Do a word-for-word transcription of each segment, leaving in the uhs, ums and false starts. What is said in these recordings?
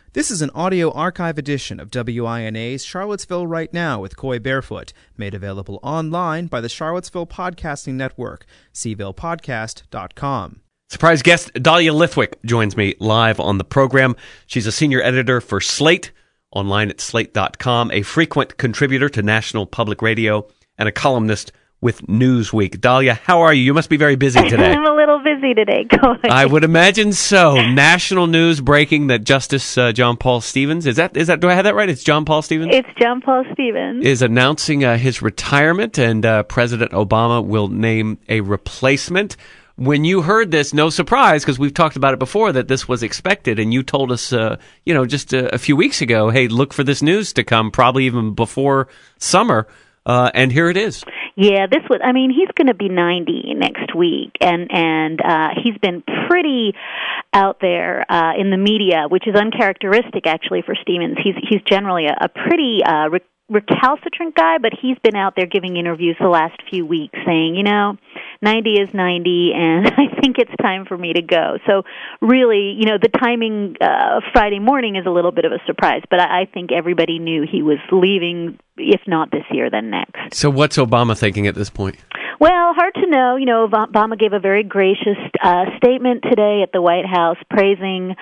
This is an audio archive edition of W I N A's Charlottesville Right Now with Coy Barefoot, made available online by the Charlottesville Podcasting Network, c ville podcast dot com. Surprise guest Dahlia Lithwick joins me live on the program. She's a senior editor for Slate, online at slate dot com, a frequent contributor to National Public Radio, and a columnist with Newsweek. Dahlia, how are you? You must be very busy today. I'm a little busy today, Coy. I would imagine so. National news breaking that Justice uh, John Paul Stevens, is that, is that, do I have that right? It's John Paul Stevens? It's John Paul Stevens. Is announcing uh, his retirement, and uh, President Obama will name a replacement. When you heard this, no surprise, because we've talked about it before, that this was expected, and you told us, uh, you know, just a, a few weeks ago, hey, look for this news to come, probably even before summer, uh, and here it is. Yeah, this was, I mean, he's going to be ninety next week, and, and uh, he's been pretty out there uh, in the media, which is uncharacteristic, actually, for Stevens. He's, he's generally a, a pretty uh, re- recalcitrant guy, but he's been out there giving interviews the last few weeks saying, you know, ninety is ninety, and I think it's time for me to go. So really, you know, the timing uh, of Friday morning is a little bit of a surprise, but I, I think everybody knew he was leaving, if not this year, then next. So what's Obama thinking at this point? Well, hard to know. You know, Obama gave a very gracious uh, statement today at the White House praising,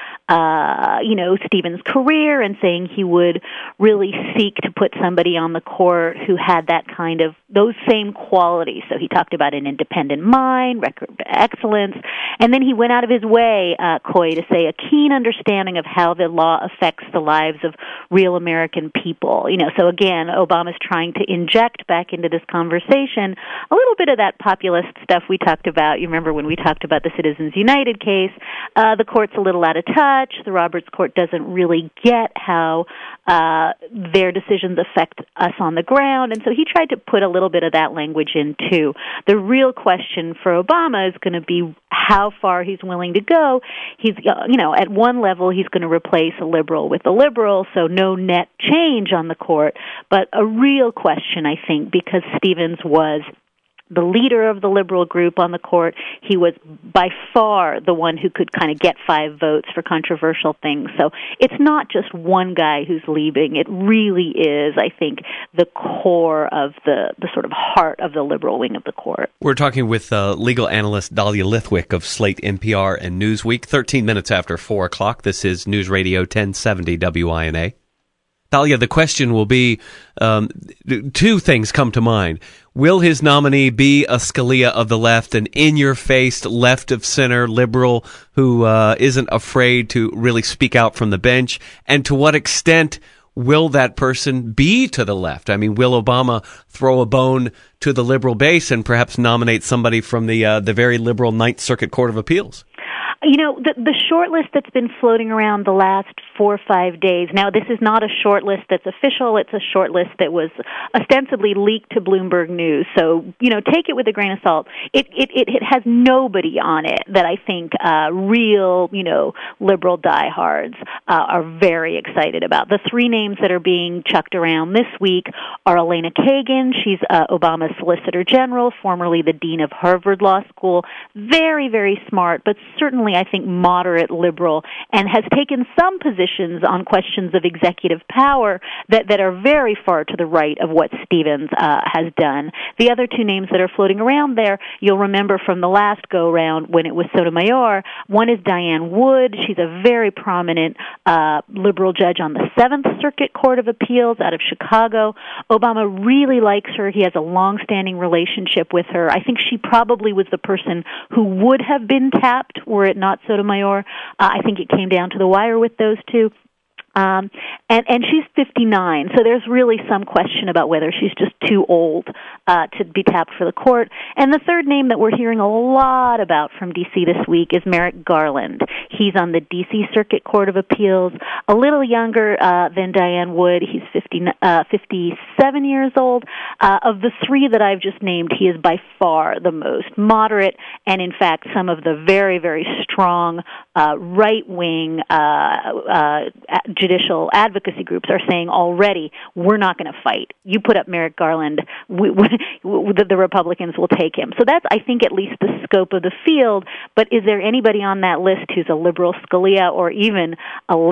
uh, you know, Stevens' career and saying he would really seek to put somebody on the court who had that kind of, those same qualities. So he talked about an independent mind, record of excellence, and then he went out of his way, uh, Coy, to say a keen understanding of how the law affects the lives of real American people. You know, so again, Obama's trying to inject back into this conversation a little bit of that populist stuff we talked about. You remember when we talked about the Citizens United case, uh, the court's a little out of touch. The Roberts Court doesn't really get how uh, their decisions affect us on the ground, and so he tried to put a little bit of that language in too. The real question for Obama is going to be how far he's willing to go. He's, uh, you know, at one level he's going to replace a liberal with a liberal, so no net change on the court, but a real question, I think, because Stevens was the leader of the liberal group on the court. He was by far the one who could kind of get five votes for controversial things. So it's not just one guy who's leaving. It really is, I think, the core of the, the sort of heart of the liberal wing of the court. We're talking with uh, legal analyst Dahlia Lithwick of Slate, N P R, and Newsweek. thirteen minutes after four o'clock. This is News Radio ten seventy W I N A. Dahlia, the question will be, um, two things come to mind. Will his nominee be a Scalia of the left, an in-your-face, left-of-center liberal who uh, isn't afraid to really speak out from the bench? And to what extent will that person be to the left? I mean, will Obama throw a bone to the liberal base and perhaps nominate somebody from the uh, the very liberal Ninth Circuit Court of Appeals? You know, the, the short list that's been floating around the last four or five days, now this is not a short list that's official, it's a short list that was ostensibly leaked to Bloomberg News, so, you know, take it with a grain of salt. It it, it, it has nobody on it that I think uh, real, you know, liberal diehards uh, are very excited about. The three names that are being chucked around this week are Elena Kagan. She's uh, Obama's Solicitor General, formerly the Dean of Harvard Law School. Very, very smart, but certainly I think moderate liberal, and has taken some positions on questions of executive power that, that are very far to the right of what Stevens uh, has done. The other two names that are floating around there, you'll remember from the last go-round when it was Sotomayor, one is Diane Wood. She's a very prominent uh, liberal judge on the Seventh Circuit Court of Appeals out of Chicago. Obama really likes her. He has a long-standing relationship with her. I think she probably was the person who would have been tapped were it not Sotomayor. Uh, I think it came down to the wire with those two. Um, and, and she's fifty-nine, so there's really some question about whether she's just too old uh, to be tapped for the court. And the third name that we're hearing a lot about from D C this week is Merrick Garland. He's on the D C Circuit Court of Appeals, a little younger uh, than Diane Wood. He's fifty, uh, fifty-seven years old. Uh, of the three that I've just named, he is by far the most moderate, and in fact, some of the very, very strong uh, right-wing uh, uh, judicial advocacy groups are saying already, we're not going to fight. You put up Merrick Garland, we, we, the, the Republicans will take him. So that's, I think, at least the scope of the field. But is there anybody on that list who's a liberal Scalia or even a liberal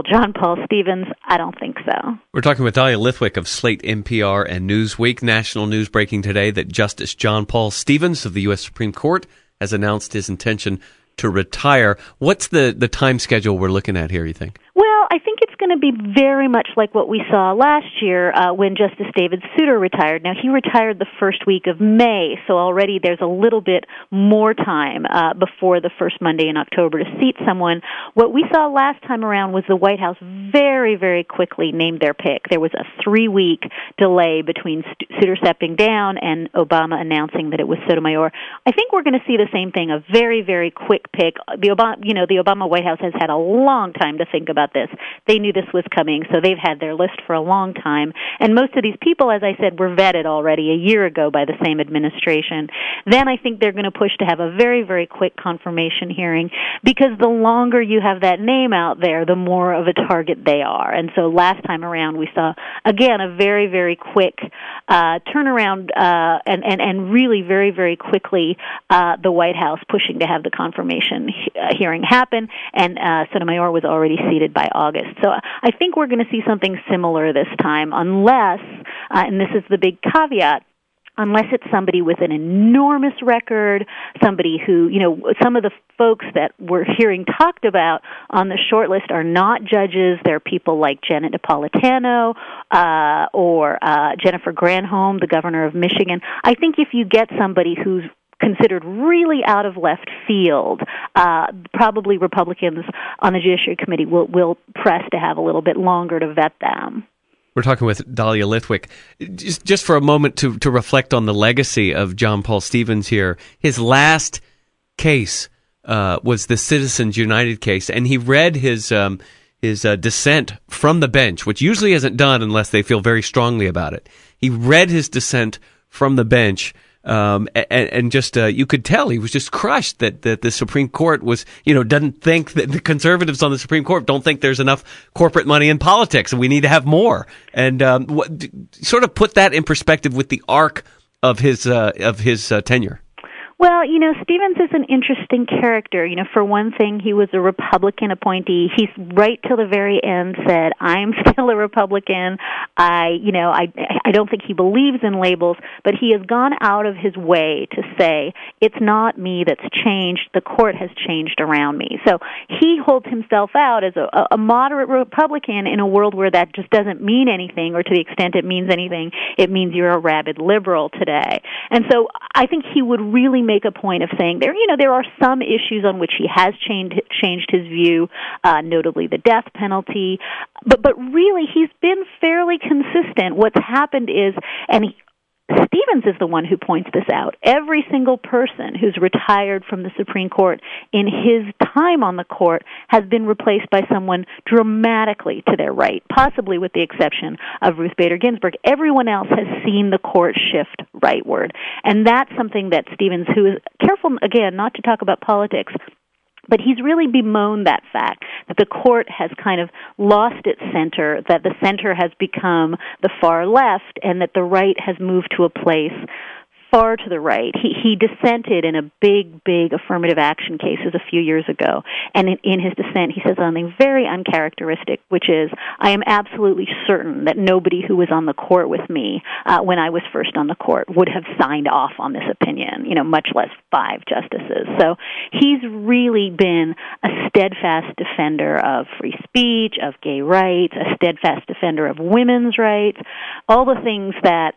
John Paul Stevens? I don't think so. We're talking with Dahlia Lithwick of Slate, N P R, and Newsweek. National news breaking today that Justice John Paul Stevens of the U S Supreme Court has announced his intention to retire. What's the, the time schedule we're looking at here, you think? Well, I think it's going to be very much like what we saw last year uh, when Justice David Souter retired. Now, he retired the first week of May, so already there's a little bit more time uh, before the first Monday in October to seat someone. What we saw last time around was the White House very, very quickly named their pick. There was a three-week delay between Souter stepping down and Obama announcing that it was Sotomayor. I think we're going to see the same thing, a very, very quick pick. The Obama, you know, the Obama White House has had a long time to think about this. They knew this was coming, so they've had their list for a long time. And most of these people, as I said, were vetted already a year ago by the same administration. Then I think they're going to push to have a very, very quick confirmation hearing, because the longer you have that name out there, the more of a target they are. And so last time around we saw, again, a very, very quick uh, turnaround uh, and, and, and really very, very quickly uh, the White House pushing to have the confirmation he- uh, hearing happen, and uh, Sotomayor was already seated by August. So I think we're going to see something similar this time, unless, uh, and this is the big caveat, unless it's somebody with an enormous record, somebody who, you know, some of the folks that we're hearing talked about on the short list are not judges. They're people like Janet Napolitano uh, or uh, Jennifer Granholm, the governor of Michigan. I think if you get somebody who's considered really out of left field, uh, probably Republicans on the Judiciary Committee will, will press to have a little bit longer to vet them. We're talking with Dahlia Lithwick. Just, just for a moment to, to reflect on the legacy of John Paul Stevens here. His last case uh, was the Citizens United case, and he read his um, his uh, dissent from the bench, which usually isn't done unless they feel very strongly about it. He read his dissent from the bench. Um, and, and just, uh, you could tell he was just crushed that, that the Supreme Court was, you know, doesn't think that the conservatives on the Supreme Court don't think there's enough corporate money in politics and we need to have more. And, um, what, sort of put that in perspective with the arc of his, uh, of his, uh, tenure. Well, you know, Stevens is an interesting character. You know, for one thing, he was a Republican appointee. He's right till the very end said, I'm still a Republican. I, you know, I, I don't think he believes in labels, but he has gone out of his way to say, it's not me that's changed. The court has changed around me. So he holds himself out as a, a moderate Republican in a world where that just doesn't mean anything, or to the extent it means anything, it means you're a rabid liberal today. And so I think he would really make a point of saying there, you know, there are some issues on which he has changed changed his view, uh, notably the death penalty, but but really he's been fairly consistent. What's happened is, and he, Stevens is the one who points this out, every single person who's retired from the Supreme Court in his time on the court has been replaced by someone dramatically to their right, possibly with the exception of Ruth Bader Ginsburg. Everyone else has seen the court shift rightward. And that's something that Stevens, who is careful, again, not to talk about politics, but he's really bemoaned that fact, that the court has kind of lost its center, that the center has become the far left, and that the right has moved to a place far to the right. He, he dissented in a big, big affirmative action cases a few years ago, and in, in his dissent he says something very uncharacteristic, which is, I am absolutely certain that nobody who was on the court with me uh, when I was first on the court would have signed off on this opinion, you know, much less five justices. So he's really been a steadfast defender of free speech, of gay rights, a steadfast defender of women's rights, all the things that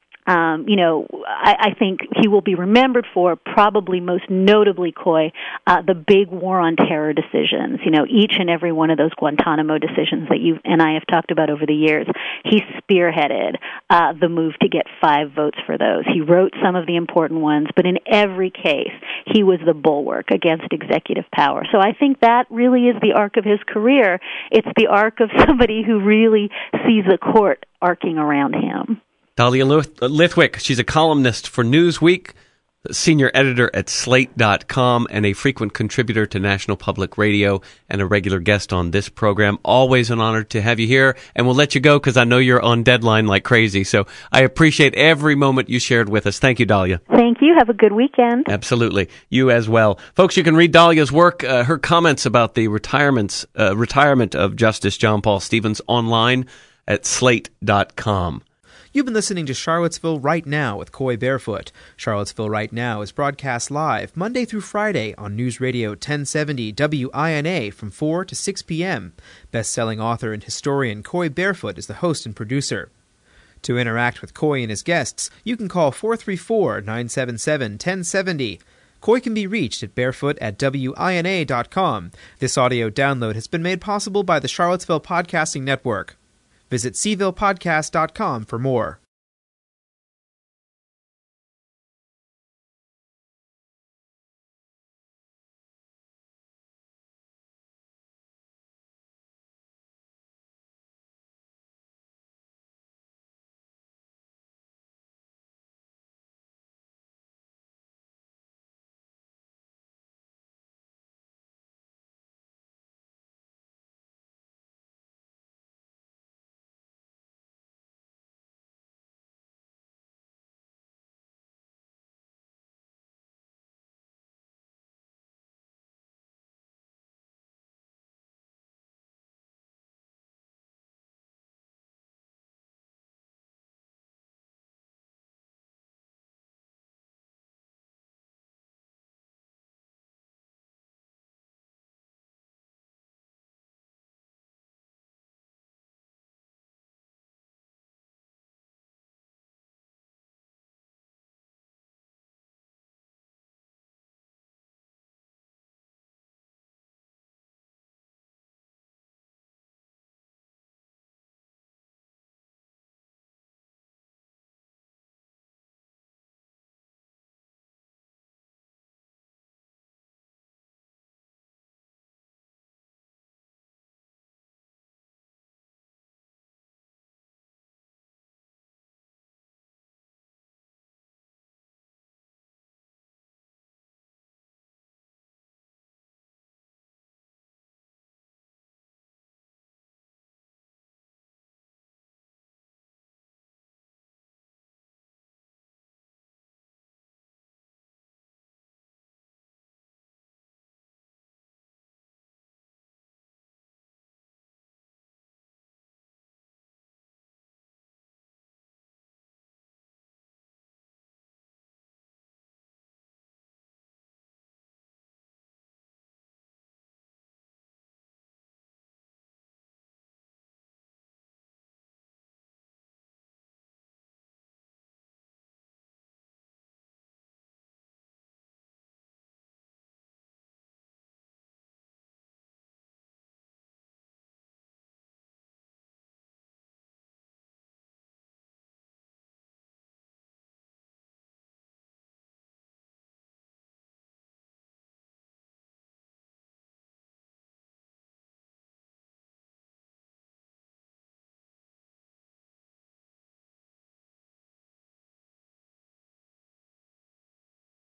Um, you know, I, I think he will be remembered for, probably most notably, Coy, uh, the big war on terror decisions. You know, each and every one of those Guantanamo decisions that you and I have talked about over the years, he spearheaded uh, the move to get five votes for those. He wrote some of the important ones, but in every case, he was the bulwark against executive power. So I think that really is the arc of his career. It's the arc of somebody who really sees the court arcing around him. Dahlia Lithwick, she's a columnist for Newsweek, senior editor at slate dot com and a frequent contributor to National Public Radio and a regular guest on this program. Always an honor to have you here, and we'll let you go because I know you're on deadline like crazy. So I appreciate every moment you shared with us. Thank you, Dahlia. Thank you. Have a good weekend. Absolutely. You as well. Folks, you can read Dahlia's work, uh, her comments about the retirements, uh, retirement of Justice John Paul Stevens online at slate dot com. You've been listening to Charlottesville Right Now with Coy Barefoot. Charlottesville Right Now is broadcast live Monday through Friday on News Radio ten seventy W I N A from four to six p.m. Best-selling author and historian Coy Barefoot is the host and producer. To interact with Coy and his guests, you can call four three four, nine seven seven, one zero seven zero. Coy can be reached at barefoot at W I N A dot com. This audio download has been made possible by the Charlottesville Podcasting Network. Visit seville podcast dot com for more.